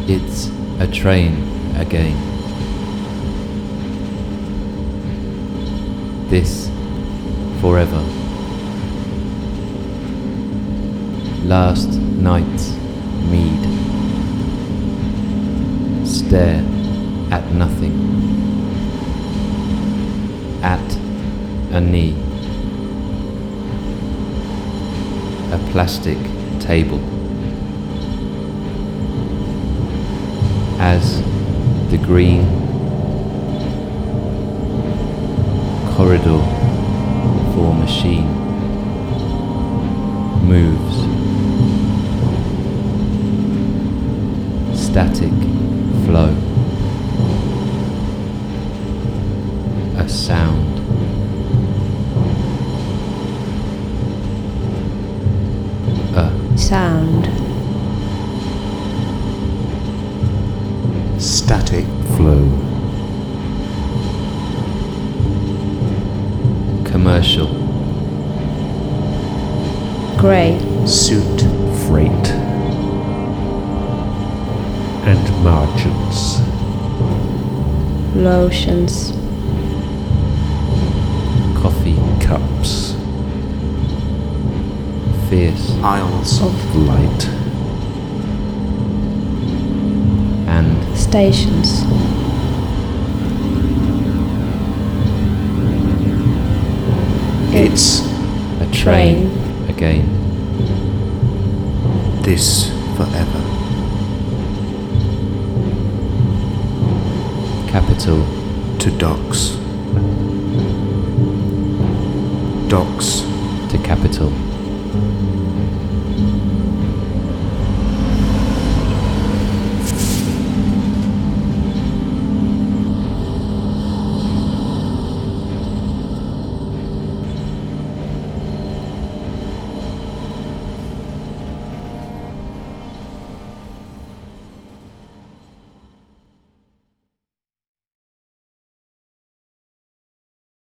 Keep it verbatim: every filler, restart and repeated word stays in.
It's a train again. This forever. Last night's mead. Stare at nothing. At a knee. A plastic table. As the green corridor for machine moves, static flow, a sound, a sound, static flow, commercial, grey, suit, freight, and margins, lotions, coffee, cups, fierce aisles of light, and stations, it's a train again. this forever. Capital To docks. Docks to capital.